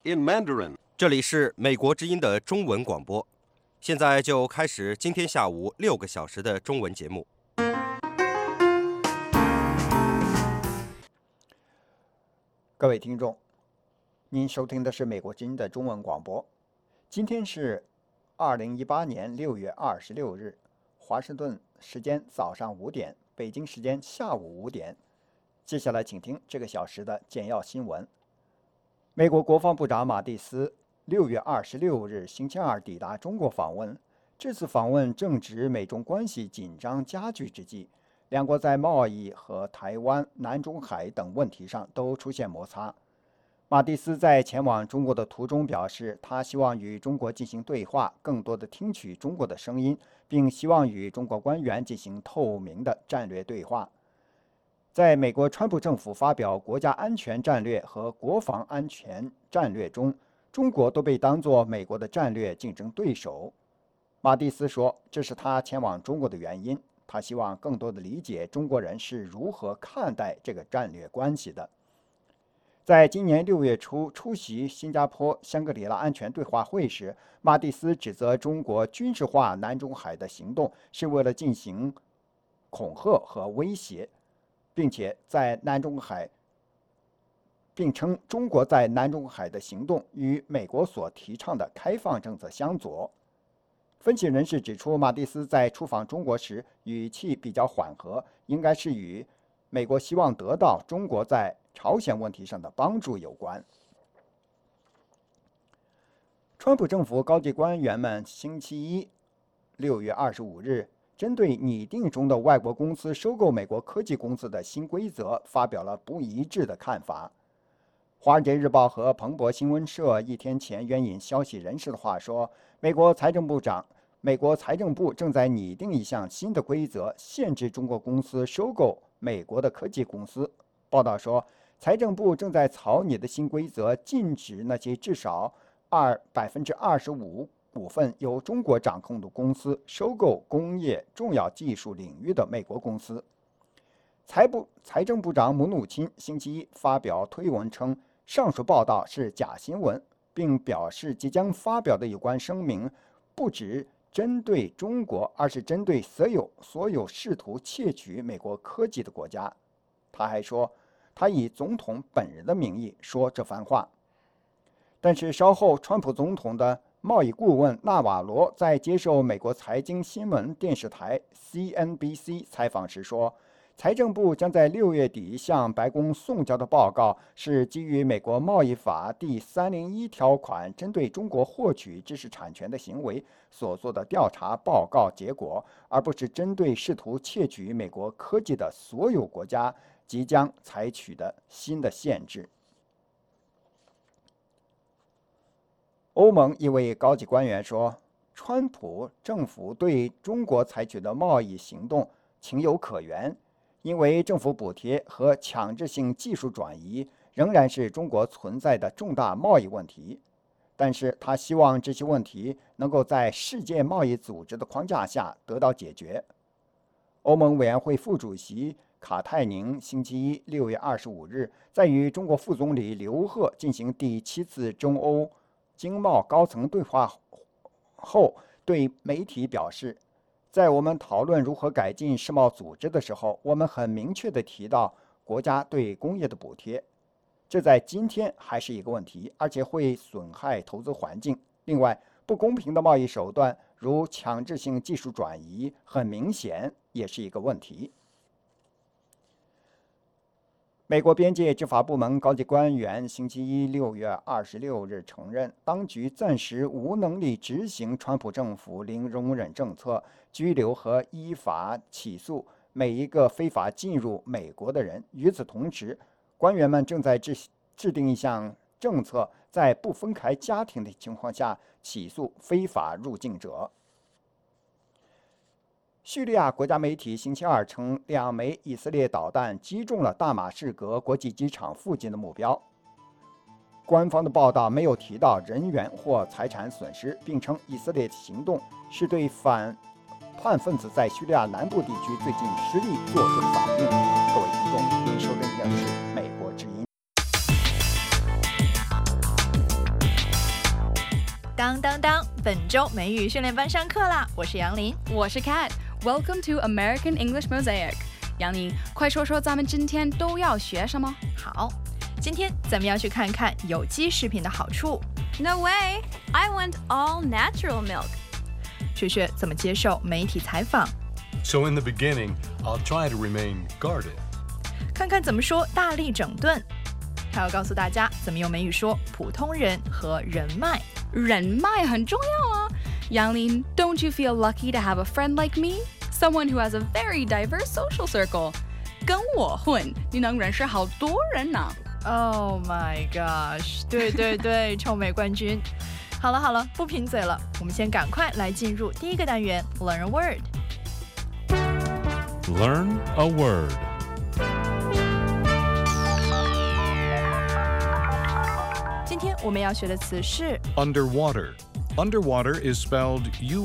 in Mandarin. 这里是美国之音的中文广播，现在就开始今天下午6个小时的中文节目。 各位听众，您收听的是美国之音的中文广播。今天是2018年6月26日，华盛顿时间早上5点，北京时间下午5点。接下来请听这个小时的简要新闻。美国国防部长马蒂斯6月26日星期二抵达中国访问，这次访问正值美中关系紧张加剧之际，两国在贸易和台湾、南中海等问题上都出现摩擦。马蒂斯在前往中国的途中表示，他希望与中国进行对话，更多地听取中国的声音，并希望与中国官员进行透明的战略对话。在美国川普政府发表国家安全战略和国防安全战略中，中国都被当作美国的战略竞争对手。马蒂斯说，这是他前往中国的原因。他希望更多地理解中国人是如何看待这个战略关系的。在今年6月初出席新加坡香格里拉安全对话会时，马蒂斯指责中国军事化南中海的行动是为了进行恐吓和威胁，并称中国在南中海的行动与美国所提倡的开放政策相左。分析人士指出，马蒂斯在出访中国时语气比较缓和，应该是与美国希望得到中国在朝鲜问题上的帮助有关。川普政府高级官员们星期一6月25日针对拟定中的外国公司收购美国科技公司的新规则发表了不一致的看法。华尔街日报和彭博新闻社一天前援引消息人士的话说，美国财政部正在拟定一项新的规则，限制中国公司收购美国的科技公司。报道说，财政部正在草拟的新规则禁止那些至少25%股份由中国掌控的公司收购工业重要技术领域的美国公司。财政部长姆努钦星期一发表推文称，上述报道是假新闻，并表示即将发表的有关声明不只针对中国，而是针对所有试图窃取美国科技的国家。他还说，他以总统本人的名义说这番话。但是稍后，川普总统的贸易顾问纳瓦罗在接受美国财经新闻电视台 CNBC 采访时说，财政部将在6月底向白宫送交的报告是基于美国贸易法第301条款针对中国获取知识产权的行为所做的调查报告结果，而不是针对试图窃取美国科技的所有国家即将采取的新的限制。欧盟一位高级官员说，川普政府对中国采取的贸易行动情有可原，因为政府补贴和强制性技术转移仍然是中国存在的重大贸易问题。但是他希望这些问题能够在世界贸易组织的框架下得到解决。欧盟委员会副主席卡泰宁星期一6月25日在与中国副总理刘鹤进行第7次中欧经贸高层对话后，对媒体表示，在我们讨论如何改进世贸组织的时候，我们很明确地提到国家对工业的补贴，这在今天还是一个问题，而且会损害投资环境。另外，不公平的贸易手段如强制性技术转移很明显也是一个问题。美国边界执法部门高级官员星期一6月26日承认，当局暂时无能力执行川普政府零容忍政策，拘留和依法起诉每一个非法进入美国的人。与此同时，官员们正在制定一项政策，在不分开家庭的情况下起诉非法入境者。叙利亚国家媒体星期二称，2枚以色列导弹击中了大马士革国际机场附近的目标。官方的报道没有提到人员或财产损失，并称以色列的行动是对反叛分子在叙利亚南部地区最近失利做出的反应。各位听众，您收听的是美国之音。 当当当，本周美语训练班上课啦！我是杨林， 我是 Kat。Welcome to American English Mosaic。杨林，快说说咱们今天都要学什么？ 好，今天咱们要去看看有机食品的好处。 No way! I want all natural milk. 学学怎么接受媒体采访。 So in the beginning, I'll try to remain guarded. 看看怎么说大力整顿。还要告诉大家怎么用美语说普通人和人脉。 人脉很重要啊。杨林 ，Don't you feel lucky to have a friend like me? Someone who has a very diverse social circle. 跟我混，你能认识好多人呢。 Oh my gosh！ 对对对，臭美冠军。好了好了，不贫嘴了，我们先赶快来进入第一个单元 ，Learn a word。 Learn a word. 今天我们要学的词是 Underwater. Underwater is spelled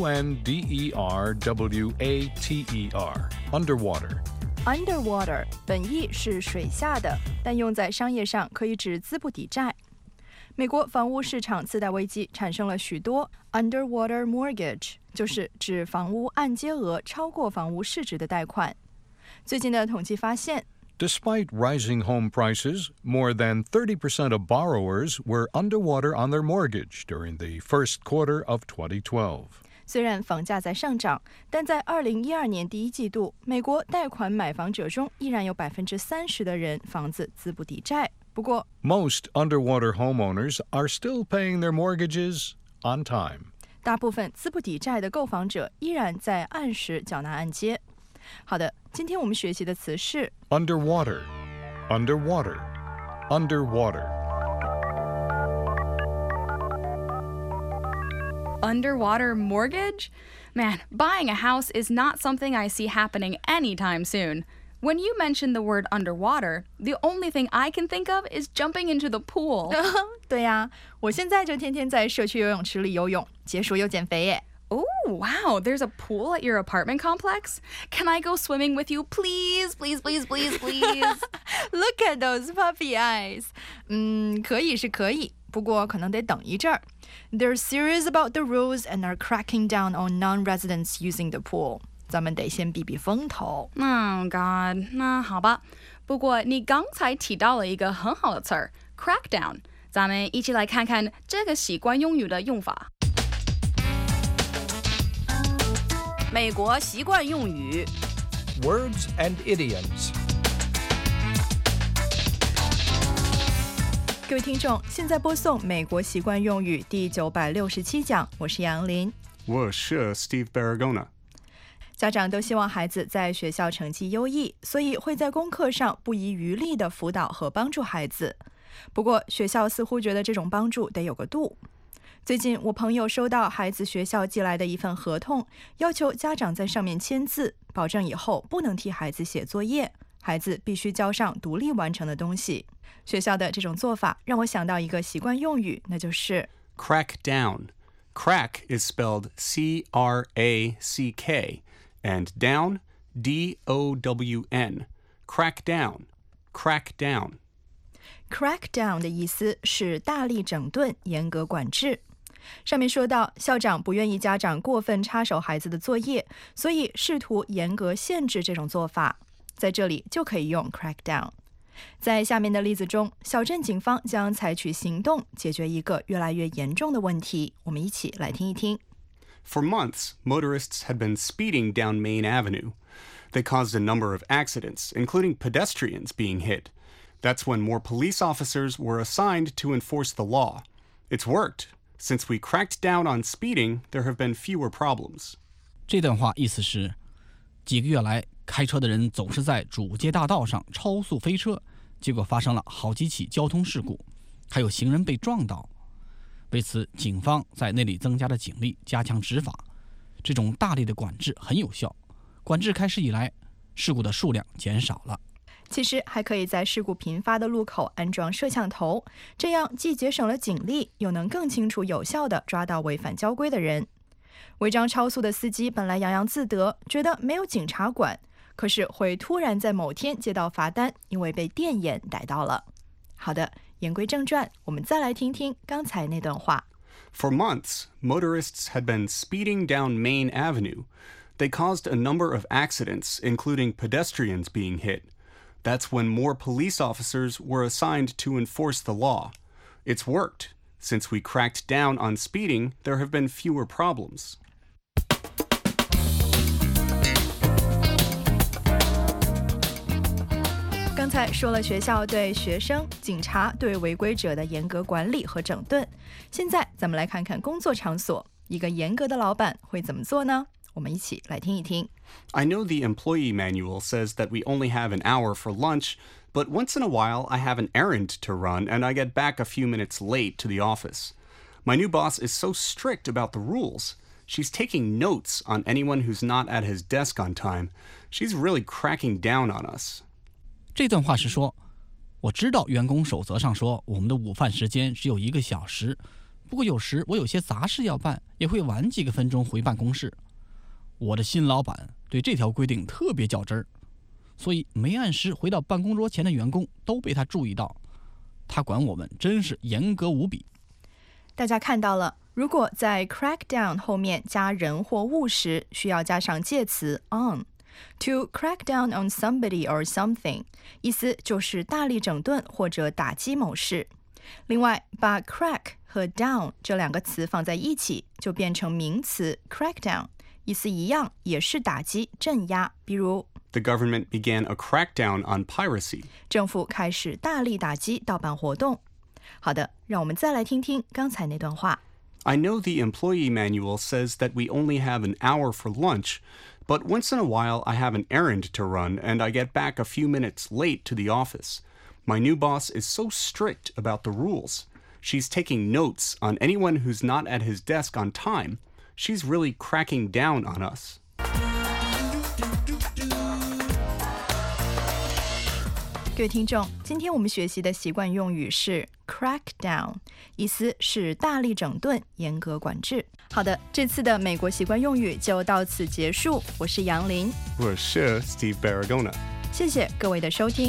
U-N-D-E-R-W-A-T-E-R. Underwater. underwater， 本意是水下的，但用在商业上可以指资不抵债。美国房屋市场次贷危机产生了许多 underwater mortgage， 就是指房屋按揭额超过房屋市值的贷款。最近的统计发现， Despite rising home prices, more than 30% of borrowers were underwater on their mortgage during the first quarter of 2012. 虽然房价在上涨，但在2012年第一季度，美国贷款买房者中依然有30%的人房子资不抵债。不过 Most underwater homeowners are still paying their mortgages on time. 大部分资不抵债的购房者依然在按时缴纳按揭。好的，今天我们学习的词是 Underwater. Underwater. Underwater mortgage? Man, buying a house is not something I see happening anytime soon. When you mention the word underwater, the only thing I can think of is jumping into the pool. 对呀，我现在就天天在社区游泳池里游泳，解暑又减肥耶。 Oh, wow, there's a pool at your apartment complex? Can I go swimming with you, please? Please, please, please, please. Look at those puppy eyes. 可以是可以，不过可能得等一阵儿。They're serious about the rules and are cracking down on non-residents using the pool. 咱们得先避避风头。 Oh, God. 那好吧。不过你刚才提到了一个很好的词儿 crackdown. 咱们一起来看看这个习惯用语的用法。美国习惯用语 Words and idioms. 各位听众，现在播送美国习惯用语第967讲，我是杨林。 我是 Steve Baragona。 家长都希望孩子在学校成绩优异，所以会在功课上不遗余力地辅导和帮助孩子。不过，学校似乎觉得这种帮助得有个度。最近，我朋友收到孩子学校寄来的一份合同，要求家长在上面签字，保证以后不能替孩子写作业，孩子必须交上独立完成的东西。学校的这种做法让我想到一个习惯用语，那就是 crack down. Crack is spelled C-R-A-C-K, and down, D-O-W-N. Crack down. Crack down. Crack down 的意思是大力整顿、严格管制。上面说到，校长不愿意家长过分插手孩子的作业，所以试图严格限制这种做法。在这里就可以用 crack down。在下面的例子中，小镇警方将采取行动解决一个越来越严重的问题。我们一起来听一听。 For months, motorists had been speeding down Main Avenue. They caused a number of accidents, including pedestrians being hit. That's when more police officers were assigned to enforce the law. It's worked. Since we cracked down on speeding, there have been fewer problems. 这段话意思是，几个月来，开车的人总是在主街大道上超速飞车，结果发生了好几起交通事故，还有行人被撞倒。为此，警方在那里增加了警力，加强执法。这种大力的管制很有效。管制开始以来，事故的数量减少了。 其实还可以在事故频发的路口安装摄像头，这样既节省了警力，又能更清楚有效地抓到违反交规的人。违章超速的司机本来洋洋自得，觉得没有警察管，可是会突然在某天接到罚单，因为被电眼逮到了。好的，言归正传，我们再来听听刚才那段话。 For months, motorists had been speeding down Main Avenue. They caused a number of accidents, including pedestrians being hit. That's when more police officers were assigned to enforce the law. It's worked. Since we cracked down on speeding, there have been fewer problems. 刚才说了学校对学生、警察对违规者的严格管理和整顿，现在咱们来看看工作场所，一个严格的老板会怎么做呢？我们一起来听一听。 I know the employee manual says that we only have an hour for lunch, but once in a while I have an errand to run and I get back a few minutes late to the office. My new boss is so strict about the rules. She's taking notes on anyone who's not at his desk on time. She's really cracking down on us. 这段话是说，我知道员工守则上说我们的午饭时间只有1个小时，不过有时我有些杂事要办，也会晚几个分钟回办公室。我的新老板对这条规定特别较真儿，所以没按时回到办公桌前的员工都被他注意到。他管我们真是严格无比。 大家看到了，如果在 crackdown 后面加人或物时，需要加上介词 on。To crack down on somebody or something， 意思就是大力整顿或者打击某事。另外，把 crack 和 down 这2个词放在一起，就变成名词 crackdown， 意思一样，也是打击、镇压。比如 The government began a crackdown on piracy. 政府开始大力打击盗版活动。好的，让我们再来听听刚才那段话。 I know the employee manual says that we only have an hour for lunch, but once in a while I have an errand to run and I get back a few minutes late to the office. My new boss is so strict about the rules. She's taking notes on anyone who's not at his desk on time. She's really cracking down on us. 各位听众，今天我们学习的习惯用语是 crackdown， 意思是大力整顿、严格管制。好的，这次的美国习惯用语就到此结束。我是杨林， 我是 Steve Baragona。 谢谢各位的收听。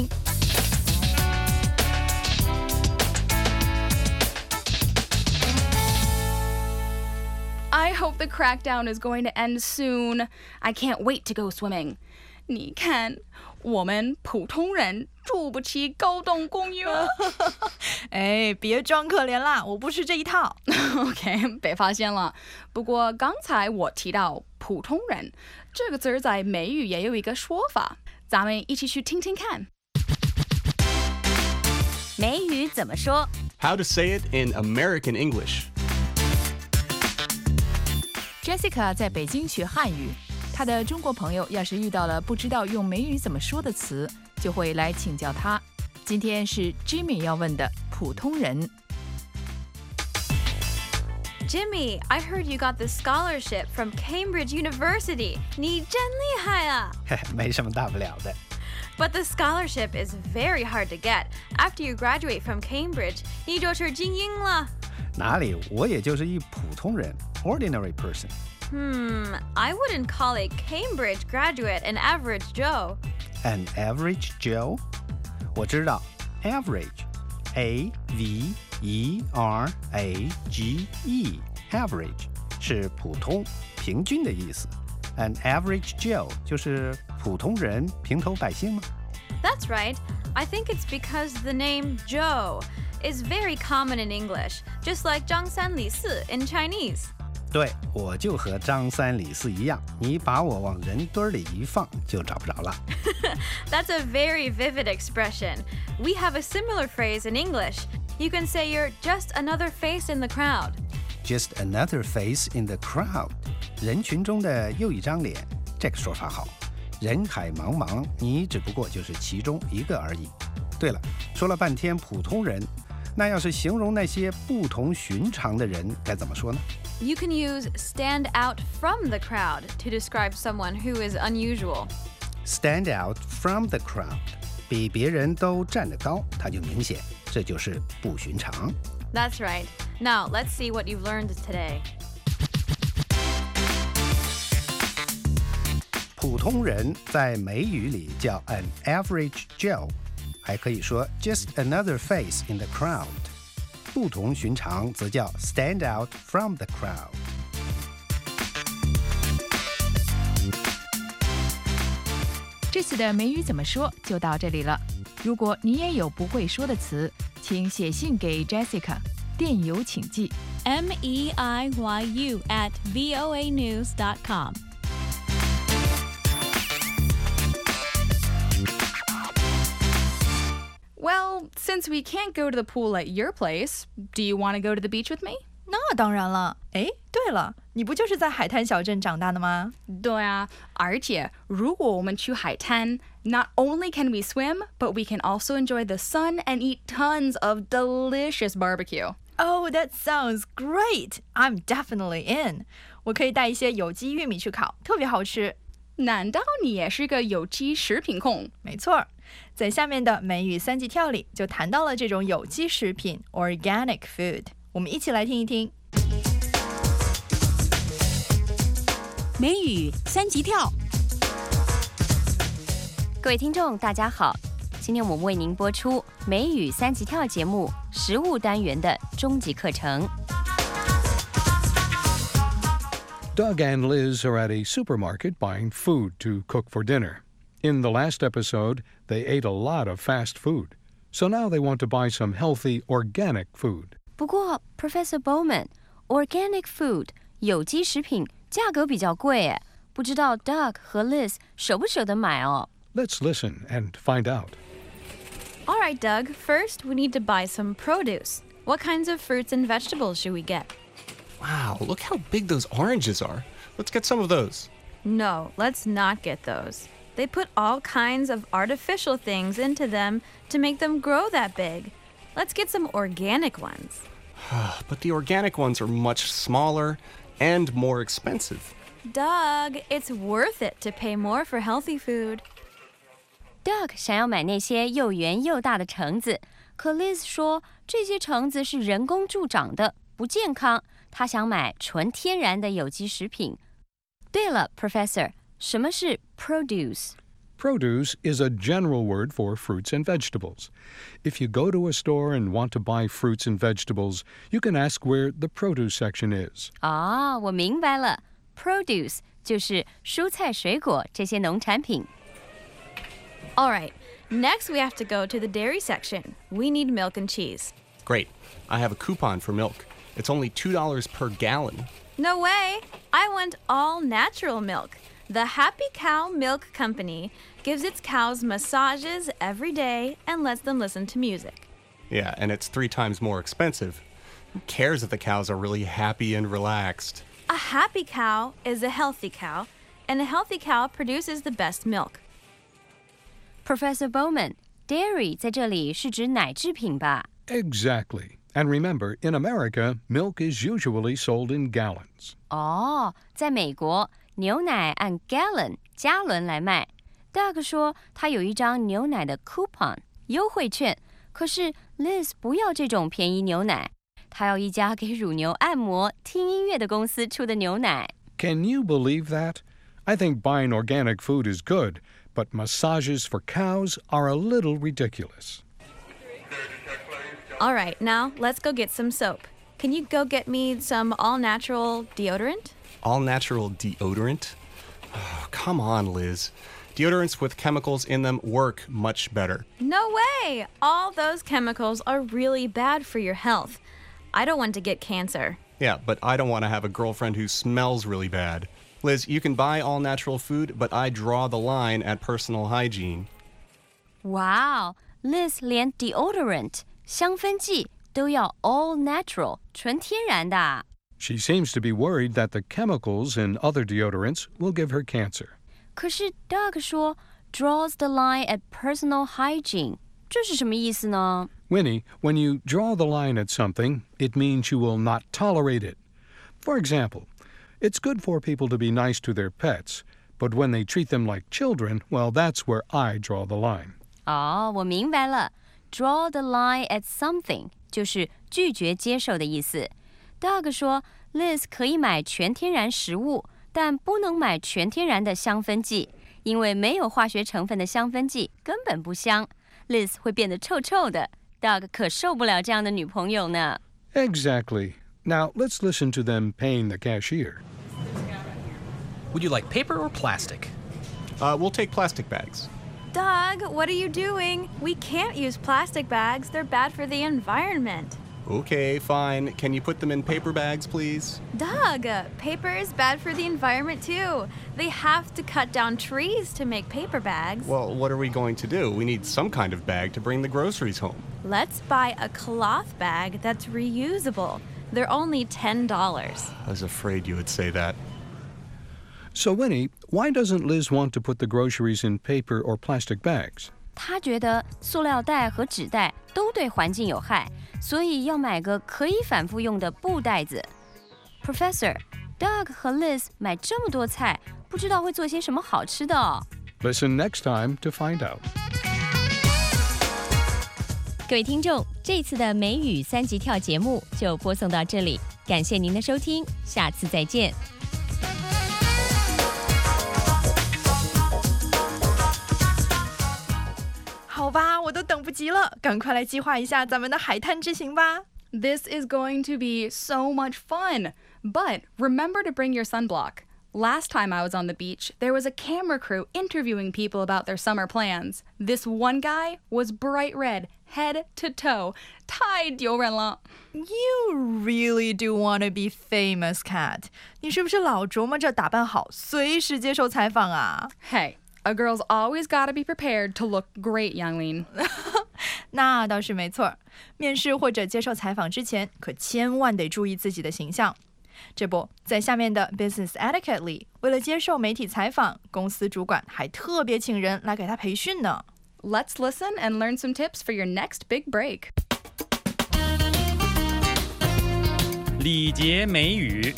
I hope the crackdown is going to end soon. I can't wait to go swimming. 你看，我们普通人住不起高档公寓。 哎，别装可怜啦，我不是这一套。 OK， 被发现了。不过刚才我提到普通人这个字在美语也有一个说法，咱们一起去听听看。 美语怎么说？ How to say it in American English. Jessica 在北京学汉语，她的中国朋友要是遇到了不知道用美语怎么说的词，就会来请教她。今天是 Jimmy 要问的普通人。 Jimmy, I heard you got the scholarship from Cambridge University. 你真厉害啊！ 没什么大不了的。 But the scholarship is very hard to get. After you graduate from Cambridge, 你就是精英了。 哪里，我也就是一普通人 ，ordinary person. I wouldn't call a Cambridge graduate an average Joe. An average Joe? 我知道 average, A-V-E-R-A-G-E, average 是普通、平均的意思。An average Joe 就是普通人、平头百姓吗？ That's right. I think it's because the name Joe is very common in English, just like 张三李四 in Chinese. 对，我就和张三李四一样，你把我往人堆里一放，就找不着了。 That's a very vivid expression. We have a similar phrase in English. You can say you're just another face in the crowd. Just another face in the crowd. 人群中的又一张脸，这个说法好。人海茫茫，你只不过就是其中一个而已。对了，说了半天普通人，那要是形容那些不同寻常的人，该怎么说呢？ You can use stand out from the crowd to describe someone who is unusual. Stand out from the crowd. 比别人都站得高，它就明显，这就是不寻常。 That's right. Now, let's see what you've learned today. 普通人在美语里叫 an average Joe， 还可以说 just another face in the crowd。 不同寻常则叫 stand out from the crowd。 这次的美语怎么说就到这里了。如果你也有不会说的词，请写信给 Jessica， 电邮请寄 meiyu@voanews.com。 Well, since we can't go to the pool at your place, do you want to go to the beach with me? 那当然了。哎，对了，你不就是在海滩小镇长大的吗？ 对啊，而且如果我们去海滩 not only can we swim, but we can also enjoy the sun and eat tons of delicious barbecue. Oh, that sounds great! I'm definitely in. 我可以带一些有机玉米去烤，特别好吃。 难道你也是个有机食品控？ 没错，在下面的美语三级跳里就谈到了这种有机食品 organic food。我们一起来听一听。 美语三级跳， 各位听众大家好，今天我们为您播出美语三级跳节目食物单元的终极课程。 Doug and Liz are at a supermarket buying food to cook for dinner. In the last episode, they ate a lot of fast food. So now they want to buy some healthy, organic food. 不过 Professor Bowman, organic food 有机食品价格比较贵耶，不知道 Doug 和 Liz 舍不舍得买哦。 Let's listen and find out. All right, Doug. First, we need to buy some produce. What kinds of fruits and vegetables should we get? Wow, look how big those oranges are. Let's get some of those. No, let's not get those. They put all kinds of artificial things into them to make them grow that big. Let's get some organic ones. But the organic ones are much smaller and more expensive. Doug, it's worth it to pay more for healthy food. Doug 想要买那些又圆又大的橙子，可 Liz 说这些橙子是人工助长的，不健康。他想买纯天然的有机食品。对了 ，Professor， 什么是 produce？Produce is a general word for fruits and vegetables. If you go to a store and want to buy fruits and vegetables, you can ask where the produce section is. 啊，我明白了 ，produce 就是蔬菜水果这些农产品。 All right, next we have to go to the dairy section. We need milk and cheese. Great. I have a coupon for milk. It's only $2 per gallon. No way! I want all natural milk. The Happy Cow Milk Company gives its cows massages every day and lets them listen to music. Yeah, and it's 3 times more expensive. Who cares if the cows are really happy and relaxed? A happy cow is a healthy cow, and a healthy cow produces the best milk. Professor Bowman, dairy 在这里是指奶制品吧？ Exactly. And remember, in America, milk is usually sold in gallons. 哦，在美国，牛奶按 gallon 加仑来卖。Doug 说他有一张牛奶的 coupon 优惠券，可是 Liz 不要这种便宜牛奶，她要一家给乳牛按摩、听音乐的公司出的牛奶。 Can you believe that? I think buying organic food is good, but massages for cows are a little ridiculous. All right, now let's go get some soap. Can you go get me some all-natural deodorant? All-natural deodorant? Oh, come on, Liz. Deodorants with chemicals in them work much better. No way! All those chemicals are really bad for your health. I don't want to get cancer. Yeah, but I don't want to have a girlfriend who smells really bad. Liz, you can buy all-natural food, but I draw the line at personal hygiene. Wow, Liz 连 deodorant 香氛剂都要 all natural 纯天然的。 She seems to be worried that the chemicals in other deodorants will give her cancer. 可是 Doug 说 draws the line at personal hygiene 这是什么意思呢？ Winnie, when you draw the line at something, it means you will not tolerate it. For example, it's good for people to be nice to their pets, but when they treat them like children, well, that's where I draw the line. 哦，我明白了。Draw the line at something 就是拒绝接受的意思。Doug 说 Liz 可以买全天然食物，但不能买全天然的香氛剂，因为没有化学成分的香氛剂根本不香。Liz 会变得臭臭的， Doug 可受不了这样的女朋友呢。 Exactly. Now, let's listen to them paying the cashier. Would you like paper or plastic? We'll take plastic bags. Doug, what are you doing? We can't use plastic bags. They're bad for the environment. Okay, fine. Can you put them in paper bags, please? Doug, paper is bad for the environment too. They have to cut down trees to make paper bags. Well, what are we going to do? We need some kind of bag to bring the groceries home. Let's buy a cloth bag that's reusable. They're only $10. I was afraid you would say that. So, Winnie, why doesn't Liz want to put the groceries in paper or plastic bags? 她觉得塑料袋和纸袋都对环境有害，所以要买个可以反复用的布袋子。Professor, Doug 和 Liz 买这么多菜，不知道会做些什么好吃的哦。 Listen next time to find out. 各位听众，这次的美语3级跳节目就播送到这里，感谢您的收听，下次再见。 好吧，我都等不及了，赶快来计划一下咱们的海滩之行吧。 This is going to be so much fun. But remember to bring your sunblock. Last time I was on the beach, there was a camera crew interviewing people about their summer plans. This one guy was bright red, head to toe. 太丢人了。 You really do want to be famous, Kat. 你是不是老琢磨着打扮好，随时接受采访啊？ Hey.A girl's always gotta be prepared to look great, Youngling. 那倒是没错，面试或者接受采访之前，可千万得注意自己的形象。这不，在下面的 Business Etiquette 里，为了接受媒体采访，公司主管还特别请人来给他培训呢。 Let's listen and learn some tips for your next big break. 礼节美语。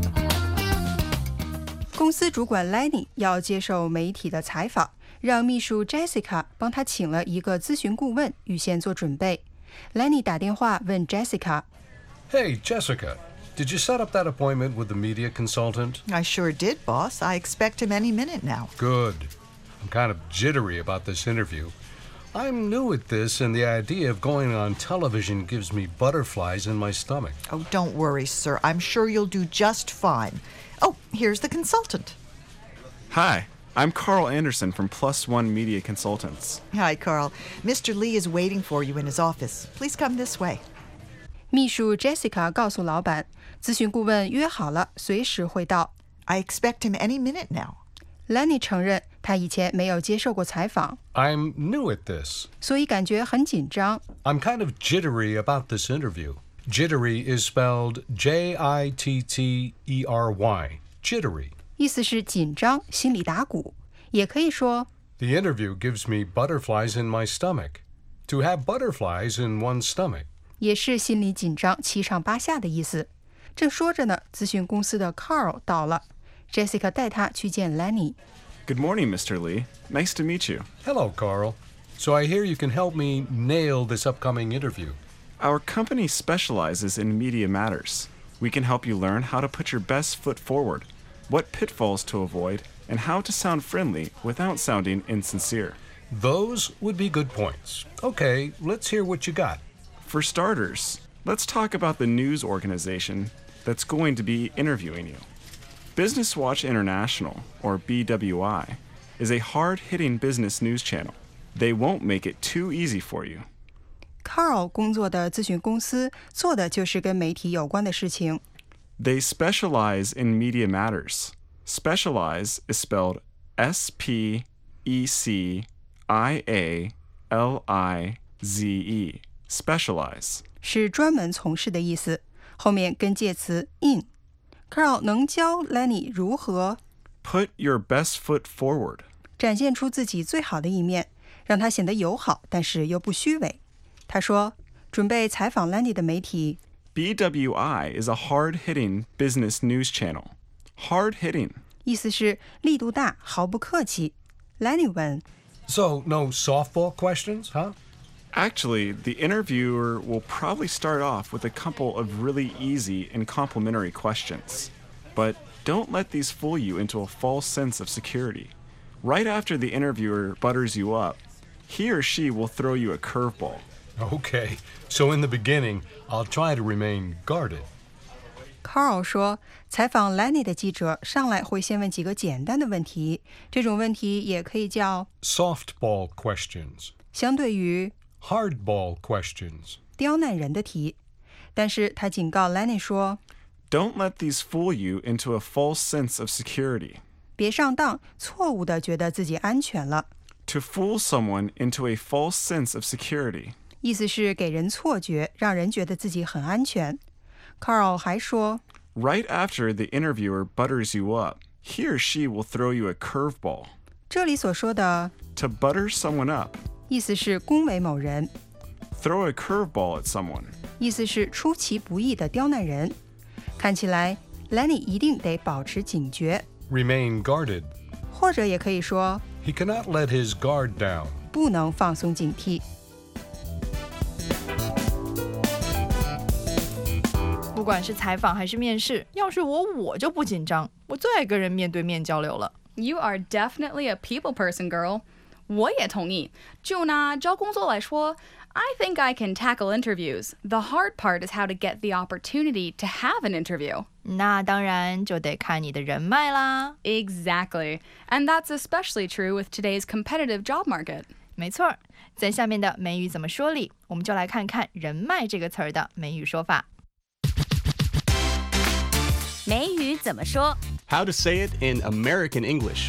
公司主管 Lenny 要接受媒体的采访，让秘书 Jessica 帮他请了一个咨询顾问，预先做准备。Lenny 打电话问 Jessica。Hey, Jessica, did you set up that appointment with the media consultant? I sure did, boss. I expect him any minute now. Good. I'm kind of jittery about this interview. I'm new at this, and the idea of going on television gives me butterflies in my stomach. Oh, don't worry, sir. I'm sure you'll do just fine. Oh, here's the consultant. Hi, I'm Carl Anderson from Plus One Media Consultants. Hi, Carl. Mr. Lee is waiting for you in his office. Please come this way. 秘书 Jessica 告诉老板，咨询顾问约好了，随时会到。 I expect him any minute now. Lenny 承认他以前没有接受过采访 I'm new at this. 所以感觉很紧张。 I'm kind of jittery about this interview. Jittery is spelled Jittery. Jittery. 意思是紧张，心里打鼓。也可以说 The interview gives me butterflies in my stomach. To have butterflies in one's stomach. 也是心里紧张、七上八下的意思。正说着呢，咨询公司的 Carl 到了。Jessica 带他去见 Lenny。 Good morning, Mr. Lee. Nice to meet you. Hello, Carl. So I hear you can help me nail this upcoming interview. Our company specializes in media matters. We can help you learn how to put your best foot forward, what pitfalls to avoid, and how to sound friendly without sounding insincere. Those would be good points. Okay, let's hear what you got. For starters, let's talk about the news organization that's going to be interviewing you. Business Watch International, or BWI, is a hard-hitting business news channel. They won't make it too easy for you. Carl 工作的咨询公司做的就是跟媒体有关的事情。 They specialize in media matters. Specialize is spelled S-P-E-C-I-A-L-I-Z-E. Specialize 是专门从事的意思，后面跟介词 in。Carl 能教 Lenny 如何 Put your best foot forward. 展现出自己最好的一面，让他显得友好，但是又不虚伪。他说，准备采访 Lenny 的媒体 BWI is a hard-hitting business news channel. Hard-hitting. 意思是力度大，毫不客气。Lenny 问 So, no softball questions, huh? Actually, the interviewer will probably start off with a couple of really easy and complimentary questions. But don't let these fool you into a false sense of security. Right after the interviewer butters you up, he or she will throw you a curveball. Okay, so in the beginning, I'll try to remain guarded. Carl 说，采访 Lenny 的记者上来会先问几个简单的问题，这种问题也可以叫 Softball questions. 相对于 Hardball questions. 刁难人的题。但是他警告 Lenny 说 Don't let these fool you into a false sense of security. 别上当，错误地觉得自己安全了。 To fool someone into a false sense of security. 意思是给人错觉，让人觉得自己很安全。Carl 还说 Right after the interviewer butters you up, he or she will throw you a curveball. 这里所说的 To butter someone up. 意思是恭维某人， Throw a curveball at someone. 意思是出其不意的刁难人。看起来 Lenny 一定得保持警觉， Remain guarded. 或者也可以说 He cannot let his guard down. 不能放松警惕。 不管是采访还是面试，要是我就不紧张，我最爱跟人面对面交流了。 You are definitely a people person, girl. 我也同意。就拿招工作来说 I think I can tackle interviews. The hard part is how to get the opportunity to have an interview. 那当然就得看你的人脉啦。 Exactly. And that's especially true with today's competitive job market. 没错，在下面的美语怎么说里，我们就来看看人脉这个词儿的美语说法。 美语怎么说 How to say it in American English.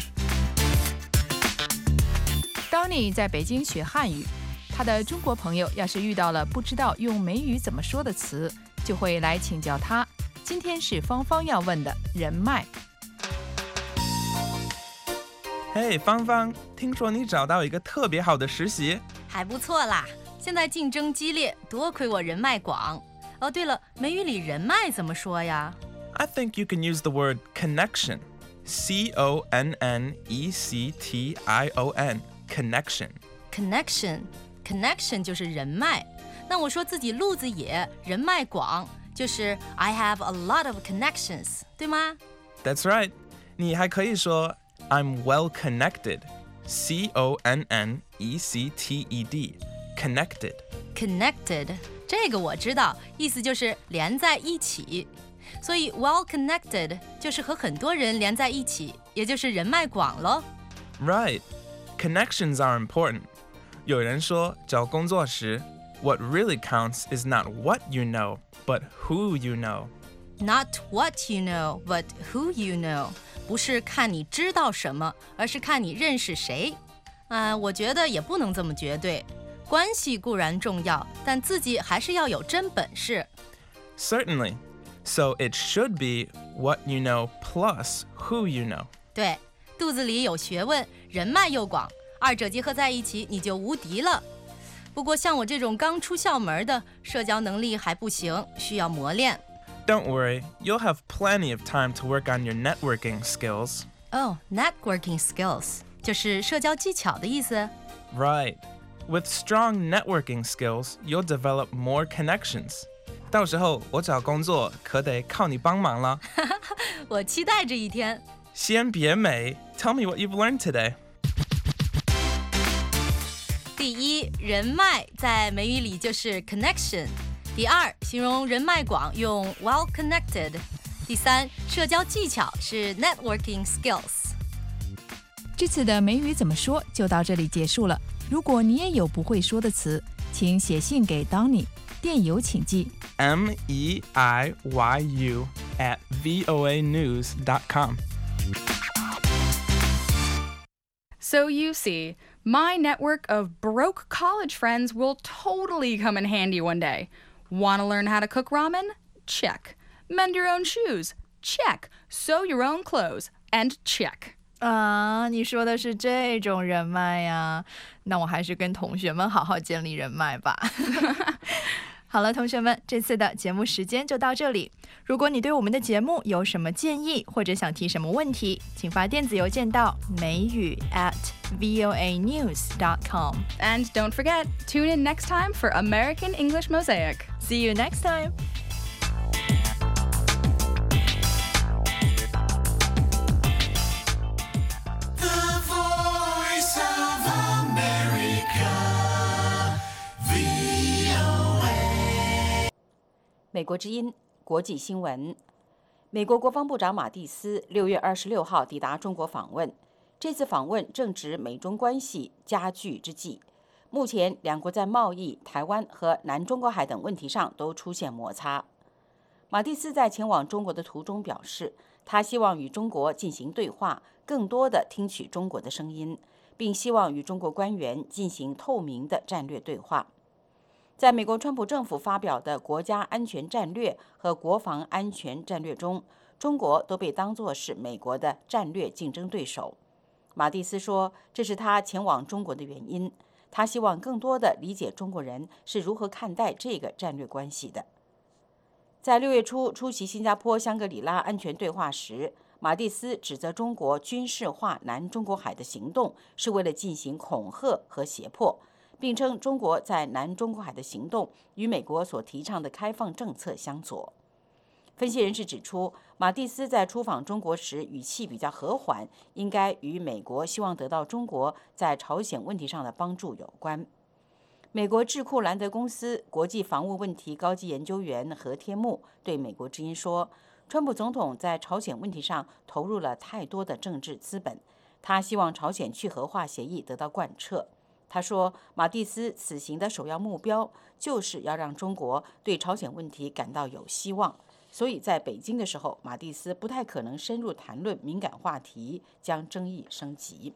Donnie 在北京学汉语，他的中国朋友要是遇到了不知道用美语怎么说的词，就会来请教他。今天是芳芳要问的人脉。 嘿，芳芳，听说你找到一个特别好的实习， 还不错啦。现在竞争激烈，多亏我人脉广。哦，对了，美语里人脉怎么说呀？ I think you can use the word connection. C-O-N-N-E-C-T-I-O-N. Connection. Connection 就是人脉。那我说自己路子野，人脉广，就是 I have a lot of connections， 对吗？ That's right. 你还可以说 I'm well connected. C-O-N-N-E-C-T-E-D. Connected. 这个我知道，意思就是连在一起。所以 well connected 就是和很多人连在一起，也就是人脉广咯。 Right. Connections are important. 有人说找工作时 What really counts is not what you know, but who you know. Not what you know, but who you know. 不是看你知道什么，而是看你认识谁。我觉得也不能这么绝对。关系固然重要，但自己还是要有真本事。 Certainly. So it should be what you know plus who you know. 对，肚子里有学问，人脉又广，二者结合在一起，你就无敌了。不过像我这种刚出校门的，社交能力还不行，需要磨练。 Don't worry, you'll have plenty of time to work on your networking skills. Networking skills 就是社交技巧的意思。 Right. With strong networking skills, you'll develop more connections. 到时候我找工作可得靠你帮忙了。 我期待这一天。 先别美 Tell me what you've learned today. 第一，人脉在美语里就是 connection。第二，形容人脉广用 well connected。第三，社交技巧是 networking skills。 这次的美语怎么说就到这里结束了。如果你也有不会说的词，请写信给 Donnie， 电邮请寄 meiyu@voanews.com. So you see, my network of broke college friends will totally come in handy one day. Want to learn how to cook ramen? Check. Mend your own shoes? Check. Sew your own clothes? And check. 你说的是这种人脉呀？那我还是跟同学们好好建立人脉吧。好了，同学们，这次的节目时间就到这里。如果你对我们的节目有什么建议，或者想提什么问题，请发电子邮件到美语@voanews.com. And don't forget, tune in next time for American English Mosaic. See you next time. The Voice of America, 美国之音国际新闻，美国国防部长马蒂斯6月26号抵达中国访问，这次访问正值美中关系加剧之际。目前，两国在贸易、台湾和南中国海等问题上都出现摩擦。马蒂斯在前往中国的途中表示，他希望与中国进行对话，更多地听取中国的声音，并希望与中国官员进行透明的战略对话。在美国川普政府发表的国家安全战略和国防安全战略中，中国都被当作是美国的战略竞争对手。马蒂斯说，这是他前往中国的原因。他希望更多地理解中国人是如何看待这个战略关系的。在6月初出席新加坡香格里拉安全对话时，马蒂斯指责中国军事化南中国海的行动是为了进行恐吓和胁迫，并称中国在南中国海的行动与美国所提倡的开放政策相左。分析人士指出，马蒂斯在出访中国时语气比较和缓，应该与美国希望得到中国在朝鲜问题上的帮助有关。美国智库兰德公司国际防务问题高级研究员何天木对美国之音说，川普总统在朝鲜问题上投入了太多的政治资本，他希望朝鲜去核化协议得到贯彻。他说，马蒂斯此行的首要目标就是要让中国对朝鲜问题感到有希望，所以在北京的时候，马蒂斯不太可能深入谈论敏感话题，将争议升级。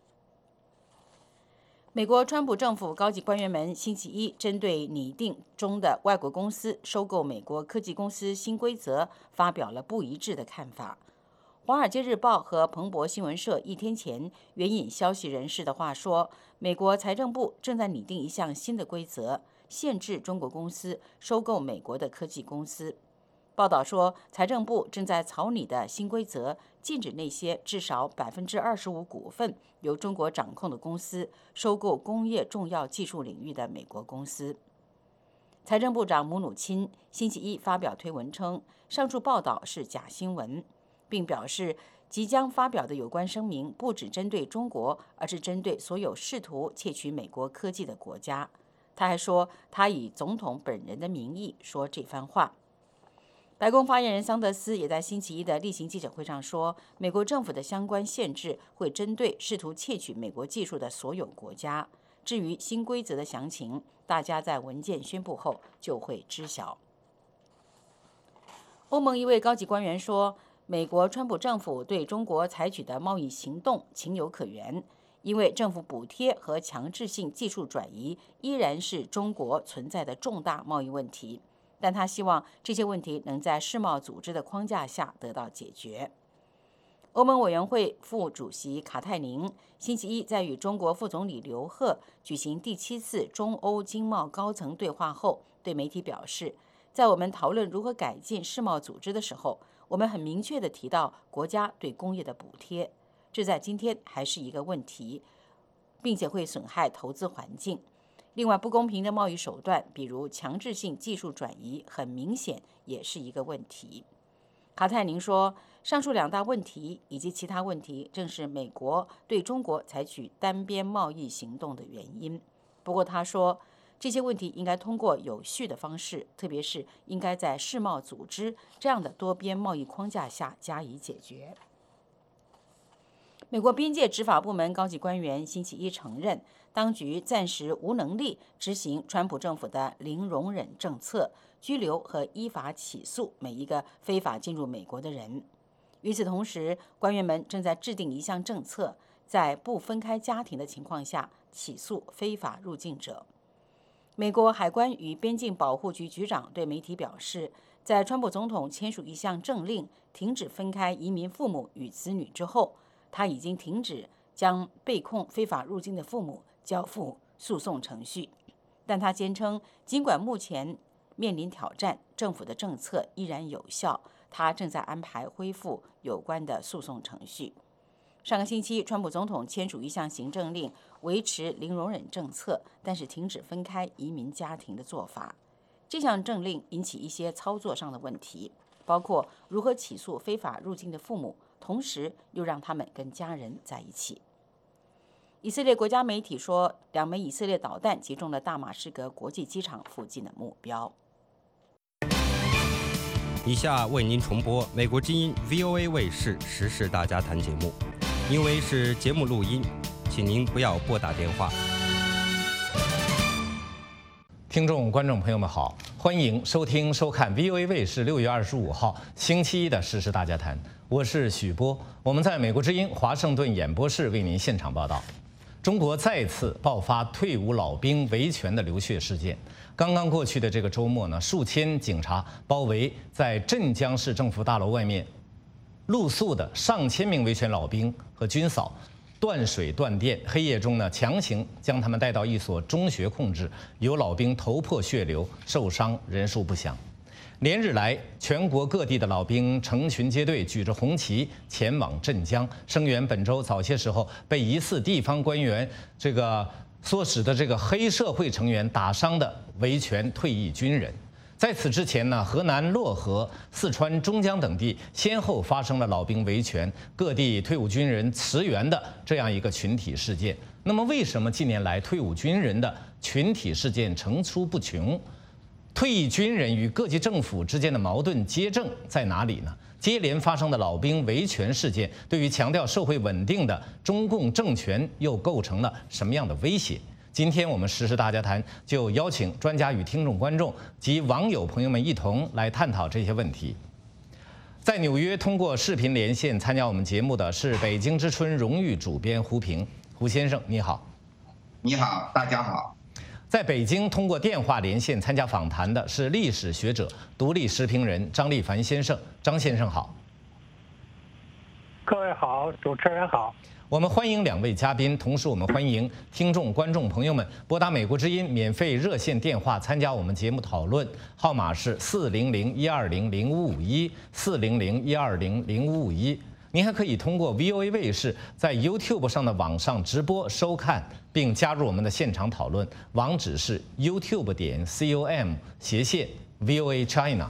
美国川普政府高级官员们星期一针对拟定中的外国公司收购美国科技公司新规则发表了不一致的看法。《华尔街日报》和彭博新闻社一天前援引消息人士的话说，美国财政部正在拟定一项新的规则，限制中国公司收购美国的科技公司。报道说，财政部正在草拟的新规则禁止那些至少25%股份由中国掌控的公司收购工业重要技术领域的美国公司。财政部长姆努钦星期一发表推文称，上述报道是假新闻，并表示即将发表的有关声明不只针对中国，而是针对所有试图窃取美国科技的国家。他还说，他以总统本人的名义说这番话。白宫发言人桑德斯也在星期一的例行记者会上说，美国政府的相关限制会针对试图窃取美国技术的所有国家。至于新规则的详情，大家在文件宣布后就会知晓。欧盟一位高级官员说，美国川普政府对中国采取的贸易行动情有可原，因为政府补贴和强制性技术转移依然是中国存在的重大贸易问题。但他希望这些问题能在世贸组织的框架下得到解决。欧盟委员会副主席卡泰宁星期一在与中国副总理刘鹤举行第7次中欧经贸高层对话后，对媒体表示，在我们讨论如何改进世贸组织的时候，我们很明确地提到国家对工业的补贴，这在今天还是一个问题，并且会损害投资环境。另外，不公平的贸易手段，比如强制性技术转移，很明显也是一个问题。卡泰宁说，上述2大问题以及其他问题，正是美国对中国采取单边贸易行动的原因。不过他说，这些问题应该通过有序的方式，特别是应该在世贸组织这样的多边贸易框架下加以解决。美国边界执法部门高级官员星期一承认，当局暂时无能力执行川普政府的零容忍政策，拘留和依法起诉每一个非法进入美国的人。与此同时，官员们正在制定一项政策，在不分开家庭的情况下起诉非法入境者。美国海关与边境保护局局长对媒体表示，在川普总统签署一项政令，停止分开移民父母与子女之后，他已经停止将被控非法入境的父母交付诉讼程序。但他坚称，尽管目前面临挑战，政府的政策依然有效，他正在安排恢复有关的诉讼程序。上个星期，川普总统签署一项行政令，维持零容忍政策，但是停止分开移民家庭的做法。这项政令引起一些操作上的问题，包括如何起诉非法入境的父母，同时又让他们跟家人在一起。以色列国家媒体说，2枚以色列导弹击中了大马士革国际机场附近的目标。 以下为您重播美国之音 VOA 卫视时事大家谈节目，因为是节目录音，请您不要拨打电话。 听众、观众朋友们好，欢迎收听、收看 VOA 卫视6月25号星期一的时事大家谈，我是许波，我们在美国之音华盛顿演播室为您现场报道。中国再次爆发退伍老兵维权的流血事件。刚刚过去的这个周末呢，数千警察包围在镇江市政府大楼外面露宿的上千名维权老兵和军嫂，断水断电，黑夜中呢强行将他们带到一所中学控制，有老兵头破血流，受伤人数不详。连日来，全国各地的老兵成群结队，举着红旗前往镇江，声援本周早些时候被疑似地方官员所使的这个黑社会成员打伤的维权退役军人。在此之前呢，河南漯河、四川中江等地先后发生了老兵维权、各地退伍军人驰援的这样一个群体事件。那么，为什么近年来退伍军人的群体事件层出不穷？退役军人与各级政府之间的矛盾接症在哪里呢？接连发生的老兵维权事件，对于强调社会稳定的中共政权又构成了什么样的威胁？今天我们时事大家谈就邀请专家与听众、观众及网友朋友们一同来探讨这些问题。在纽约通过视频连线参加我们节目的是北京之春荣誉主编胡平，胡先生你好。 你好，大家好。 在北京通过电话连线参加访谈的是历史学者、独立时评人张立凡先生。张先生好。 各位好，主持人好。 我们欢迎两位嘉宾，同时我们欢迎听众、观众朋友们拨打美国之音免费热线电话参加我们节目讨论，号码是400-120-0551，400-120-0551。您还可以通过 VOA 卫视在 YouTube 上的网上直播收看，并加入我们的现场讨论，网址是 youtube.com/VOA China。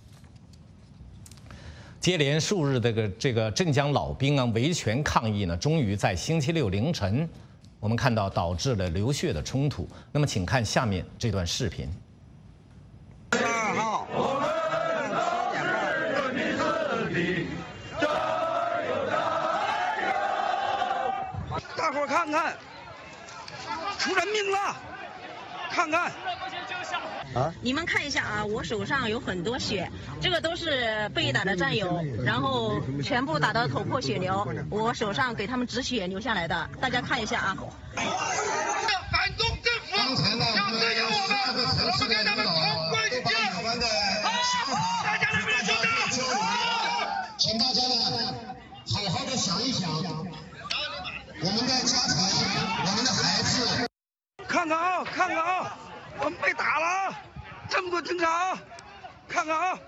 接连数日的这个镇江老兵维权抗议呢，终于在星期六凌晨，我们看到导致了流血的冲突。那么，请看下面这段视频。 2号，我们人民子弟，加油加油！大伙看看，出人命了，看看。 你们看一下啊，我手上有很多血，这个都是被打的战友，然后全部打得头破血流，我手上给他们止血留下来的，大家看一下啊。 反动政府要支持我们给他们同归于尽。大家能不能收到？请大家呢好好的想一想，我们的家庭，我们的孩子。看看啊，看看啊。我们被打了，这么多警察，看看啊！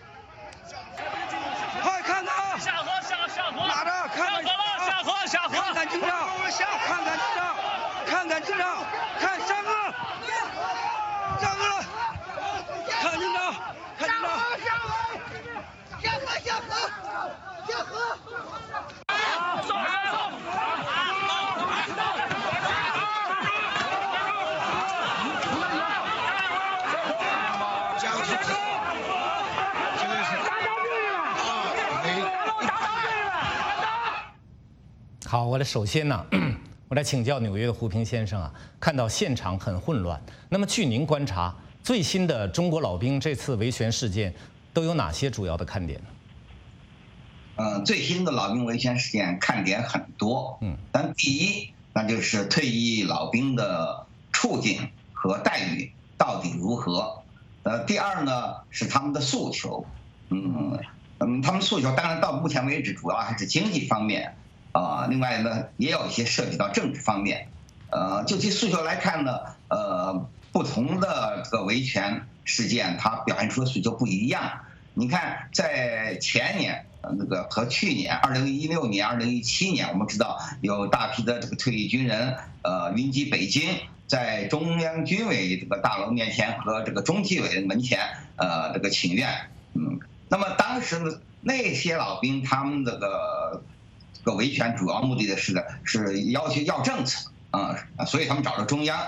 快看看啊！下河，哪着？看看下河，看看警察，看看警察，看看警察，看上河，上河，看警察，看警察，下河。 好，我首先呢，我来请教纽约的胡平先生啊，看到现场很混乱，那么据您观察，最新的中国老兵这次维权事件都有哪些主要的看点呢？最新的老兵维权事件看点很多，但第一，那就是退役老兵的处境和待遇到底如何？第二呢是他们的诉求，他们诉求当然到目前为止主要还是经济方面。另外呢，也有一些涉及到政治方面。就其诉求来看呢，不同的这个维权事件，它表现出的诉求不一样。你看，在前年和去年，2016年、2017年，我们知道有大批的这个退役军人云集北京，在中央军委这个大楼面前和这个中纪委门前这个请愿。那么当时呢，那些老兵他们这个维权主要目的的是要求要政策所以他们找到中央。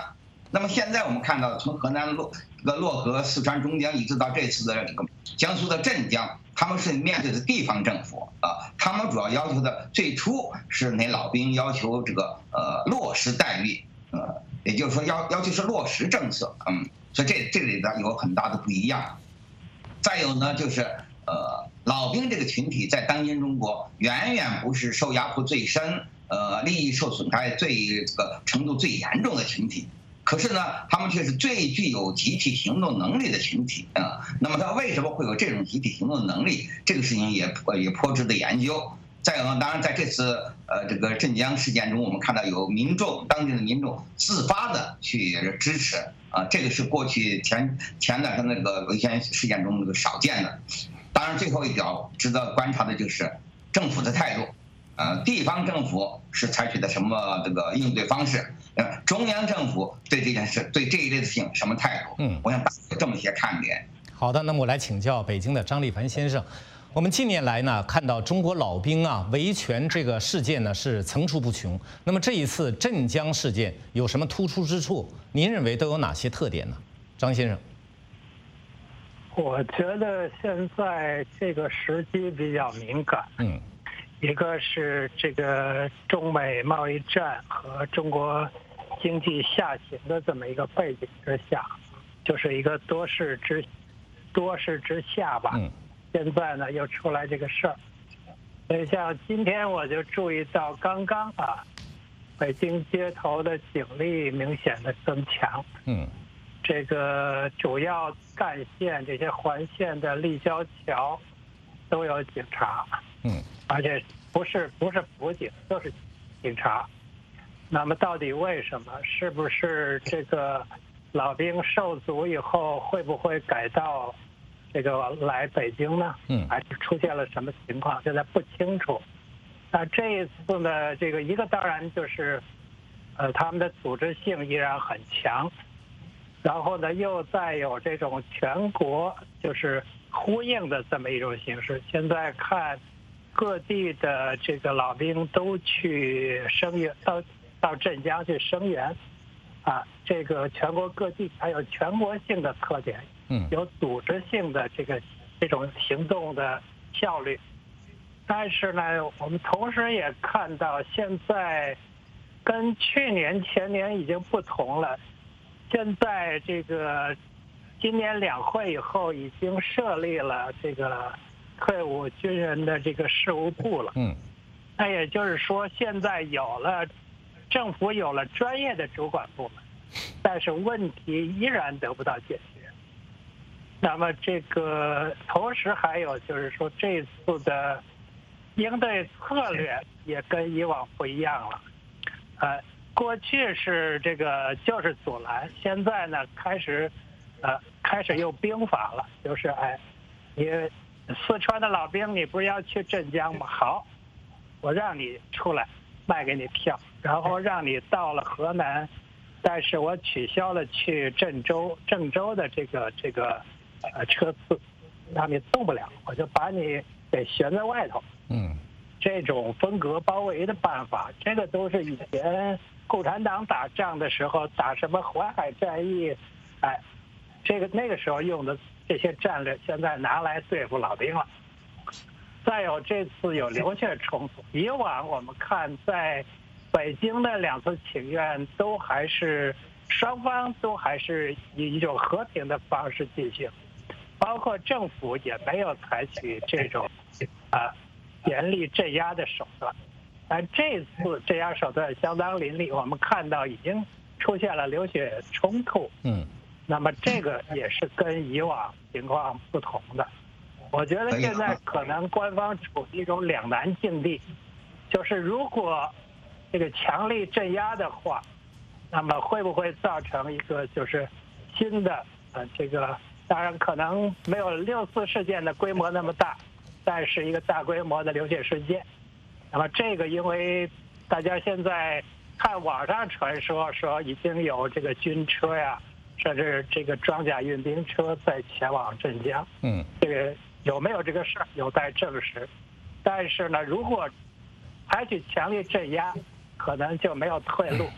那么现在我们看到，从河南漯河、四川中江，一直到这次的这个江苏的镇江，他们是面对的地方政府啊，他们主要要求的最初是那老兵要求这个落实待遇，也就是说要求是落实政策，所以这里呢有很大的不一样。再有呢就是老兵这个群体在当今中国远远不是受压迫最深、利益受损害这个程度最严重的群体。可是呢，他们却是最具有集体行动能力的群体啊。那么他为什么会有这种集体行动能力？这个事情也颇值得研究。再有呢，当然在这次这个镇江事件中，我们看到有当地的民众自发的去支持啊，这个是过去前段时间那个维权事件中那个少见的。当然，最后一条值得观察的就是政府的态度。地方政府是采取的什么这个应对方式？中央政府对这件事、对这一类的事情什么态度？我想有这么一些看点。 好的，那么我来请教北京的张立凡先生。我们近年来呢，看到中国老兵维权这个事件呢是层出不穷。那么这一次镇江事件有什么突出之处？您认为都有哪些特点呢？张先生。 我觉得现在这个时机比较敏感。一个是这个中美贸易战和中国经济下行的这么一个背景之下，就是一个多事之下吧。现在呢又出来这个事儿，所以像今天我就注意到刚刚北京街头的警力明显的增强。这个主要干线这些环线的立交桥都有警察。而且不是辅警，就是警察。那么到底为什么？是不是这个老兵受阻以后会不会改道这个来北京呢？还是出现了什么情况？现在不清楚。那这一次呢，这个一个当然就是他们的组织性依然很强，然后呢又再有这种全国就是呼应的这么一种形式。现在看各地的这个老兵都去声援，到镇江去声援，这个全国各地还有全国性的特点，有组织性的这种行动的效率。但是呢，我们同时也看到，现在跟去年前年已经不同了。现在这个今年两会以后，已经设立了这个退伍军人的这个事务部了。那也就是说，现在政府有了专业的主管部门，但是问题依然得不到解决。那么这个同时还有就是说，这次的应对策略也跟以往不一样了。过去是这个就是阻拦，现在呢开始用兵法了，就是你四川的老兵，你不是要去镇江吗？好，我让你出来，卖给你票，然后让你到了河南，但是我取消了去郑州的这个车次，让你动不了，我就把你给悬在外头。这种分隔包围的办法，这个都是以前共产党打仗的时候打什么淮海战役，那个时候用的这些战略，现在拿来对付老兵了。再有这次有流血冲突，以往我们看在北京的两次请愿都还是双方都还是以一种和平的方式进行，包括政府也没有采取这种严厉镇压的手段。但这次镇压手段相当凌厉，我们看到已经出现了流血冲突。那么这个也是跟以往情况不同的。我觉得现在可能官方处于一种两难境地，就是如果这个强力镇压的话，那么会不会造成一个就是新的这个当然可能没有6·4事件的规模那么大，但是一个大规模的流血事件。那么这个因为大家现在看网上传说已经有这个军车呀，甚至这个装甲运兵车在前往镇江。这个有没有这个事儿有待证实。但是呢，如果采取强力镇压，可能就没有退路。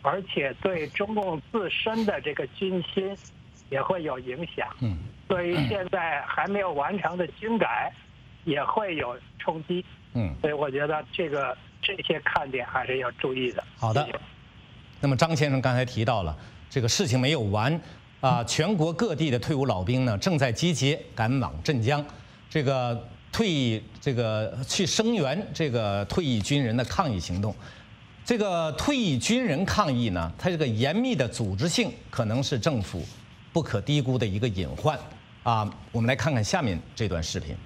而且对中共自身的这个军心也会有影响。对于现在还没有完成的军改也会有冲击。所以我觉得这些看点还是要注意的。 好的。那么张先生刚才提到了这个事情没有完啊，全国各地的退伍老兵呢正在集结赶往镇江，这个去声援这个退役军人的抗议行动。这个退役军人抗议呢，它这个严密的组织性可能是政府不可低估的一个隐患啊。我们来看看下面这段视频。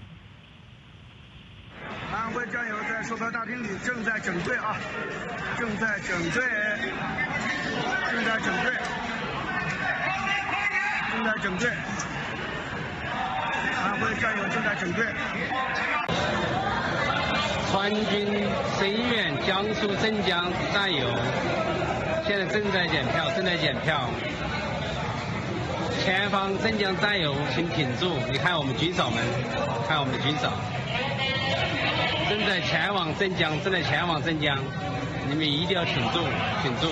安徽战友在售票大厅里正在整队啊，正在整队。安徽战友正在整队。 川军声援江苏镇江战友，现在正在检票。前方镇江战友，请挺住！你看我们军嫂们，看我们的军嫂，正在前往镇江，你们一定要挺住！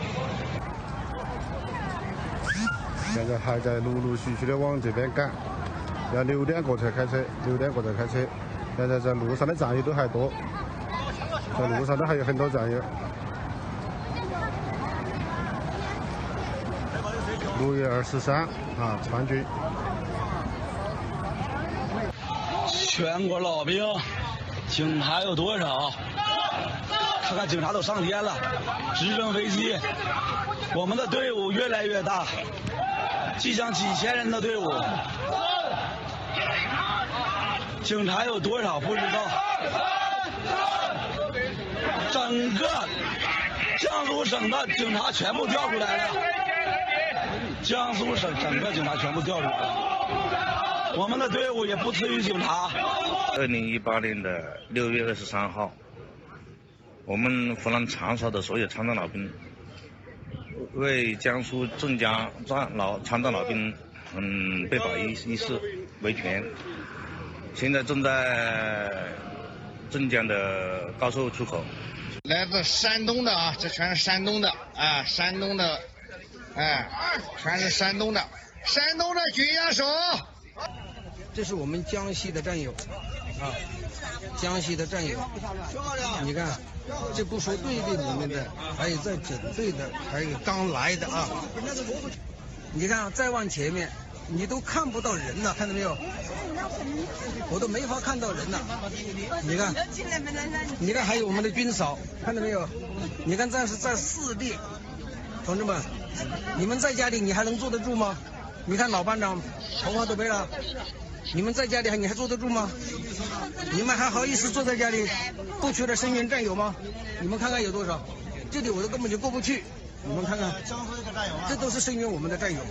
现在还在陆陆续续的往这边赶，要6点过才开车。现在在路上的战友都还多，在路上都还有很多战友。6月23啊，川军。 全国老兵，警察有多少？看看警察都上天了，直升飞机，我们的队伍越来越大，即将几千人的队伍。警察有多少不知道，整个江苏省的警察全部调出来了，江苏省整个警察全部调出来了，我们的队伍也不次于警察。 2018年的6月23号，我们湖南长沙的所有参战老兵为江苏镇江参战老兵被保一事维权。现在正在镇江的高速出口。 来自山东的啊，这全是山东的啊，山东的，全是山东的举下手。 这是我们江西的战友，江西的战友，你看，这不说队里面的，还有在整队的，还有刚来的啊。你看，再往前面，你都看不到人了，看到没有？我都没法看到人了。你看，还有我们的军嫂，看到没有？你看，这是在4列，同志们，你们在家里你还能坐得住吗？你看老班长头发都没了，你们在家里你还坐得住吗？你们还好意思坐在家里，不去了声援战友吗？你们看看有多少？这里我都根本就过不去。你们看看，这都是声援我们的战友。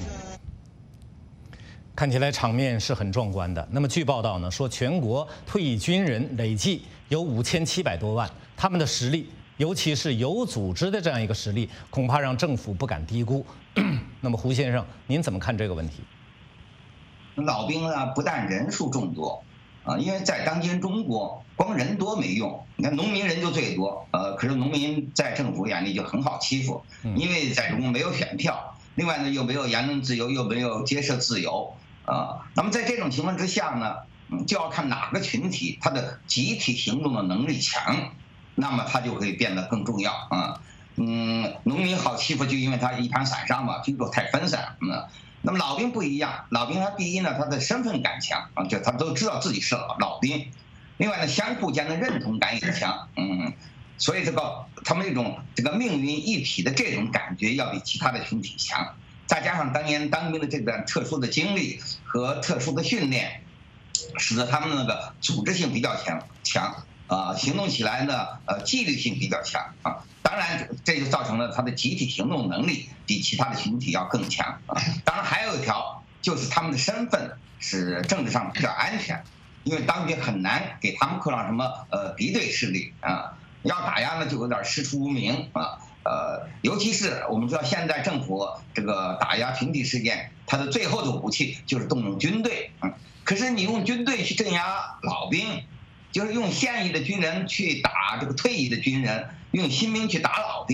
看起来场面是很壮观的。那么据报道呢，说全国退役军人累计有5700多万，他们的实力，尤其是有组织的这样一个实力，恐怕让政府不敢低估。那么胡先生，您怎么看这个问题？ 老兵呢，不但人数众多，因为在当今中国，光人多没用。你看农民人就最多，可是农民在政府眼里就很好欺负，因为在中国没有选票，另外呢又没有言论自由，又没有结社自由。那么在这种情况之下呢，就要看哪个群体他的集体行动的能力强，那么他就会变得更重要啊。农民好欺负，就因为他一盘散沙嘛，军种太分散。那么老兵不一样，老兵他第一呢，他的身份感强啊，就他都知道自己是老兵。另外呢，相互间的认同感也强，所以他们这个命运一体的这种感觉要比其他的群体强。再加上当年当兵的这段特殊的经历和特殊的训练，使得他们那个组织性比较强行动起来呢纪律性比较强啊。当然这就造成了他的集体行动能力比其他的群体要更强啊。当然还有一条就是他们的身份是政治上比较安全，因为当兵很难给他们扣上什么敌对势力啊，要打压呢就有点师出无名啊。尤其是我们知道现在政府这个打压群体事件，它的最后的武器就是动用军队。可是你用军队去镇压老兵，就是用现役的军人去打这个退役的军人，用新兵去打老兵，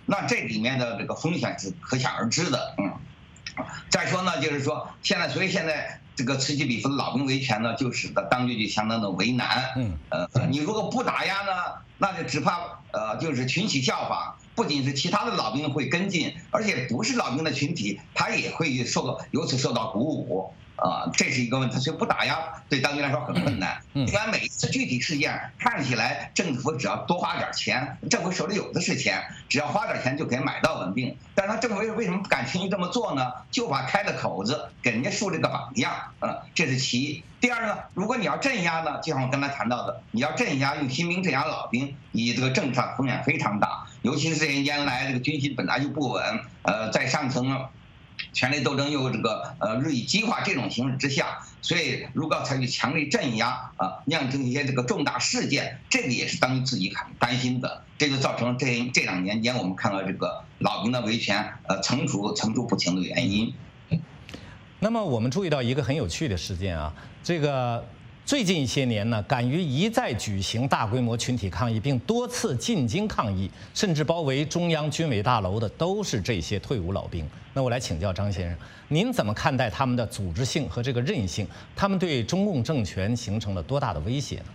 那这里面的这个风险是可想而知的。再说呢，就是说所以现在这个此起彼伏的老兵维权呢，就使得当局就相当的为难。你如果不打压呢，那就只怕就是群起效仿，不仅是其他的老兵会跟进，而且不是老兵的群体，他也会由此受到鼓舞。这是一个问题，所以不打压对当局来说很困难。另外，每一次具体事件看起来政府只要多花点钱，政府手里有的是钱，只要花点钱就可以买到稳定。但是他政府为什么不敢轻易这么做呢？就怕开了口子，给人家树这个榜样。这是其一。第二呢，如果你要镇压呢，就像我刚才谈到的，你要镇压用新兵镇压老兵，你这个政治上风险非常大，尤其是这些年来这个军心本来就不稳，在上层呢。权力斗争又这个日益激化这种形势之下，所以如果要采取强力镇压酿成一些这个重大事件，这个也是当局自己很担心的。这就造成这2年间我们看到这个老兵的维权层出不穷的原因。 那么我们注意到一个很有趣的事件啊，这个最近一些年呢，敢于一再举行大规模群体抗议，并多次进京抗议，甚至包围中央军委大楼的，都是这些退伍老兵。那我来请教张先生，您怎么看待他们的组织性和这个韧性？他们对中共政权形成了多大的威胁呢？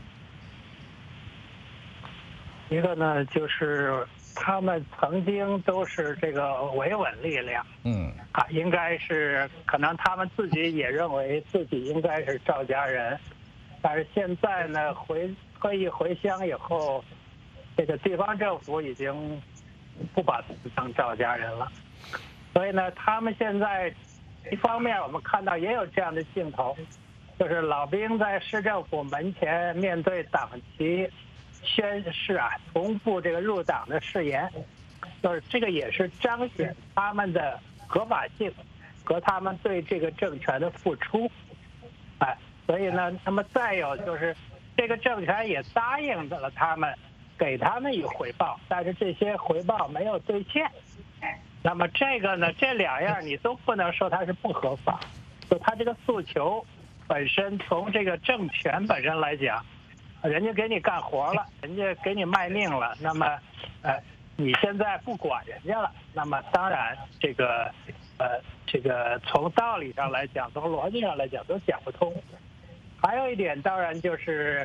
一个呢，就是他们曾经都是这个维稳力量，应该是可能他们自己也认为自己应该是赵家人。但是现在呢，退役回乡以后，这个地方政府已经不把自己当赵家人了，所以呢，他们现在一方面我们看到也有这样的镜头，就是老兵在市政府门前面对党旗宣誓重复这个入党的誓言，就是这个也是彰显他们的合法性和他们对这个政权的付出，所以呢，那么再有就是这个政权也答应了他们，给他们以回报，但是这些回报没有兑现。那么这个呢，这2样你都不能说它是不合法，就他这个诉求本身从这个政权本身来讲，人家给你干活了，人家给你卖命了，那么你现在不管人家了，那么当然这个从道理上来讲，从逻辑上来讲都讲不通。还有一点，当然就是，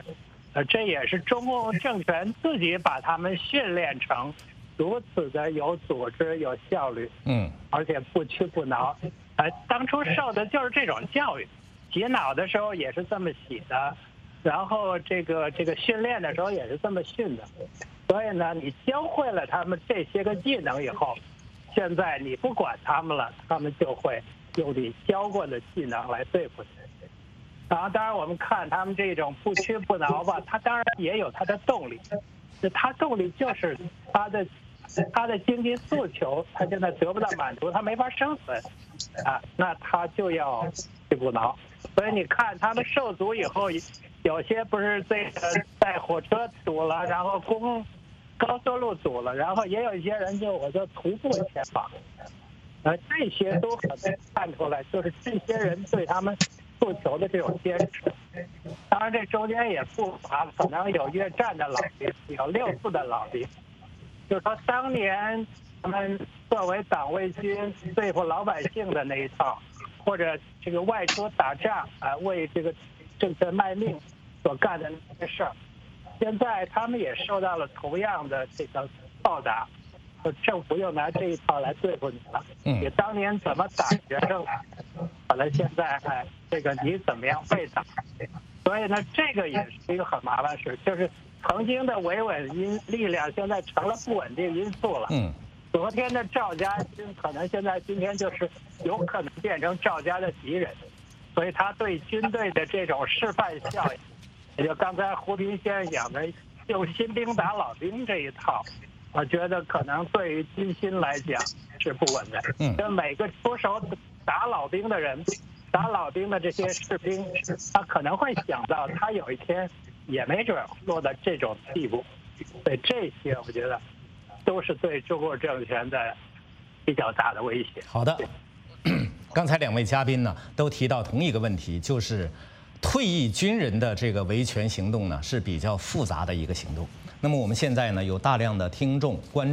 这也是中共政权自己把他们训练成如此的有组织、有效率，而且不屈不挠。当初受的就是这种教育，洗脑的时候也是这么洗的，然后这个训练的时候也是这么训的。所以呢，你教会了他们这些个技能以后，现在你不管他们了，他们就会用你教过的技能来对付你。然后，当然我们看他们这种不屈不挠吧，他当然也有他的动力，他动力就是他的经济诉求，他现在得不到满足，他没法生存，那他就要屈不挠。所以你看他们受阻以后，有些不是这个在火车堵了，然后高速路堵了，然后也有一些人我就徒步前往，这些都可能看出来，就是这些人对他们诉求的这种坚持。当然，这中间也不乏可能有越战的老兵，有6·4的老兵。就是说，当年他们作为党卫军对付老百姓的那一套，或者这个外出打仗为这个政权卖命所干的那些事儿，现在他们也受到了同样的这个报答。政府又拿这一套来对付你了。你当年怎么打学生，可能现在这个你怎么样被打？所以呢，这个也是一个很麻烦事，就是曾经的维稳力量现在成了不稳定因素了。昨天的赵家军可能今天就是有可能变成赵家的敌人，所以他对军队的这种示范效应，也就刚才胡平先生讲的用新兵打老兵这一套，我觉得可能对于军心来讲是不稳的。就每个出手打老兵的人，打老兵的这些士兵，他可能会想到他有一天也没准落到这种地步。所以这些我觉得都是对中国政权的比较大的威胁。 好的，刚才2位嘉宾呢都提到同一个问题，就是退役军人的这个维权行动呢是比较复杂的一个行动。那么我们现在呢有大量的听众观众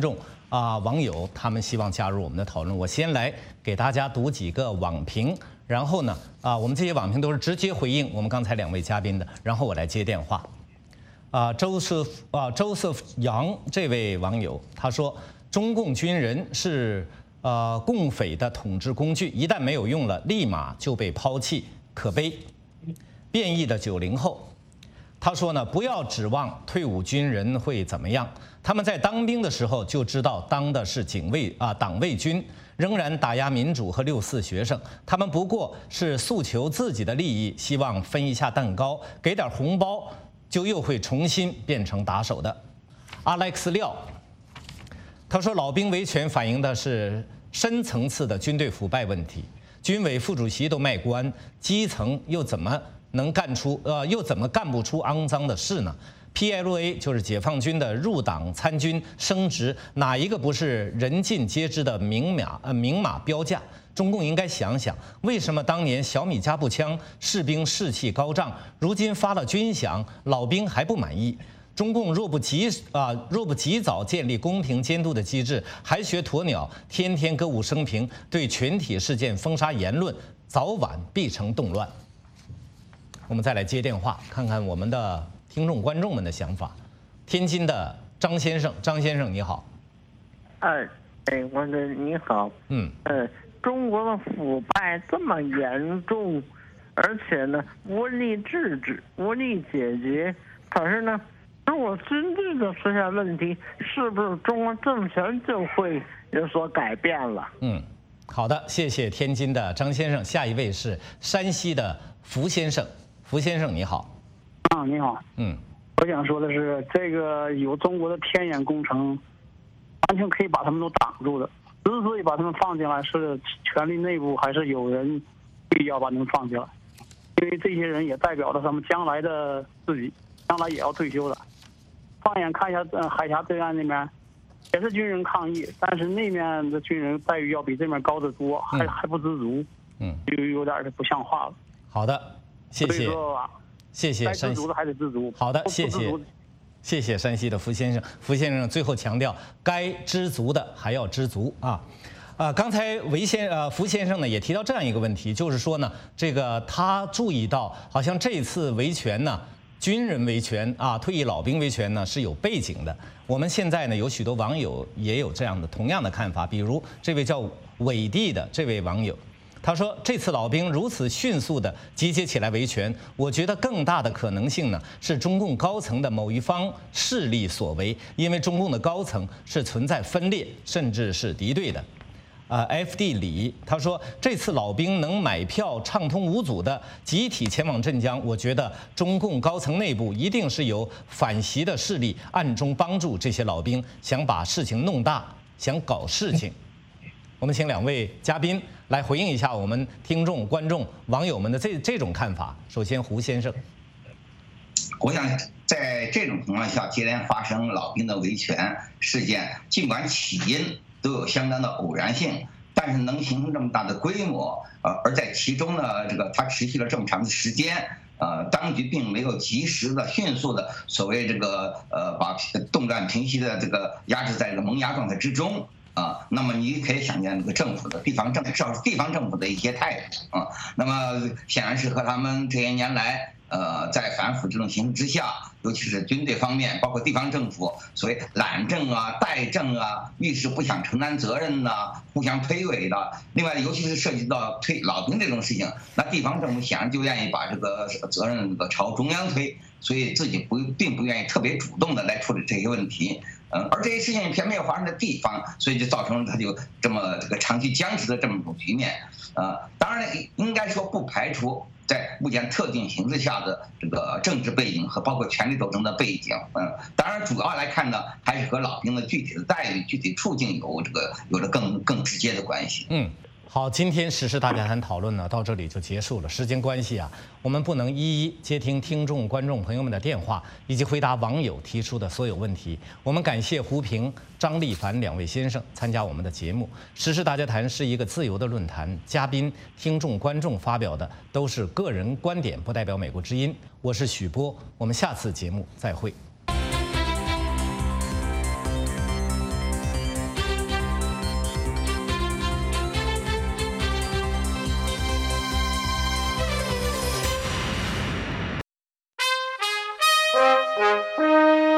网友他们希望加入我们的讨论。我先来给大家读几个网评，然后呢我们这些网评都是直接回应我们刚才2位嘉宾的，然后我来接电话。Joseph 杨这位网友他说，中共军人是共匪的统治工具，一旦没有用了，立马就被抛弃，可悲。变异的90后。他说呢，不要指望退伍军人会怎么样，他们在当兵的时候就知道当的是党卫军，仍然打压民主和6·4学生，他们不过是诉求自己的利益，希望分一下蛋糕，给点红包，就又会重新变成打手的。Alex 廖，他说老兵维权反映的是深层次的军队腐败问题，军委副主席都卖官，基层又怎么干不出肮脏的事呢 ？PLA 就是解放军的入党参军升职，哪一个不是人尽皆知的明码标价？中共应该想想，为什么当年小米加步枪士兵士气高涨，如今发了军饷，老兵还不满意？中共若不及早建立公平监督的机制，还学鸵鸟，天天歌舞升平，对全体事件封杀言论，早晚必成动乱。我们再来接电话，看看我们的听众观众们的想法。天津的张先生，张先生你好。 我说你好。中国的腐败这么严重，而且呢无力制止、无力解决。可是呢，如果真正的出现问题，是不是中国政权就会有所改变了？ 好的，谢谢天津的张先生。下一位是山西的福先生。福先生你好。 你好。我想说的是，这个有中国的天眼工程，完全可以把他们都挡住的。之所以把他们放进来，是权力内部还是有人必要把他们放进来，因为这些人也代表着他们将来的自己，将来也要退休的。放眼看一下，海峡对岸那边也是军人抗议，但是那面的军人待遇要比这面高得多，还不知足，就有点不像话了。 好的，谢谢，谢谢山西。该知足的还得知足。 好的，谢谢山西的福先生。福先生最后强调，该知足的还要知足啊。刚才福先生呢也提到这样一个问题，就是说呢，这个他注意到，好像这次维权呢，军人维权退役老兵维权呢是有背景的。我们现在呢有许多网友也有这样的同样的看法，比如这位叫伟帝的这位网友。他说，这次老兵如此迅速地集结起来维权，我觉得更大的可能性呢是中共高层的某一方势力所为，因为中共的高层是存在分裂甚至是敌对的。FD 李他说，这次老兵能买票畅通无阻的集体前往镇江，我觉得中共高层内部一定是有反习的势力暗中帮助这些老兵，想把事情弄大，想搞事情。我们请2位嘉宾来回应一下我们听众、观众、网友们的这种看法。首先，胡先生， 我想在这种情况下接连发生老兵的维权事件，尽管起因都有相当的偶然性，但是能形成这么大的规模，而在其中呢，它持续了这么长的时间。当局并没有及时的、迅速的所谓把动乱平息的压制在萌芽状态之中。那么你可以想见政府的至少是地方政府的一些态度那么显然是和他们这些年来在反腐这种形势之下，尤其是军队方面，包括地方政府所谓懒政怠政遇事不想承担责任互相推诿的。另外，尤其是涉及到推老兵这种事情，那地方政府显然就愿意把这个责任朝中央推，所以自己并不愿意特别主动的来处理这些问题。而这些事情偏没有发生在地方，所以就造成了它就这么长期僵持的这么一种局面。当然应该说不排除在目前特定形势下的政治背景和包括权力斗争的背景。当然主要来看呢，还是和老兵的具体的待遇、具体处境有着更直接的关系。 好，今天时事大家谈讨论呢到这里就结束了。时间关系我们不能一一接听听众、观众朋友们的电话，以及回答网友提出的所有问题。我们感谢胡平、张立凡2位先生参加我们的节目。时事大家谈是一个自由的论坛，嘉宾、听众、观众发表的都是个人观点，不代表美国之音。我是许波，我们下次节目再会。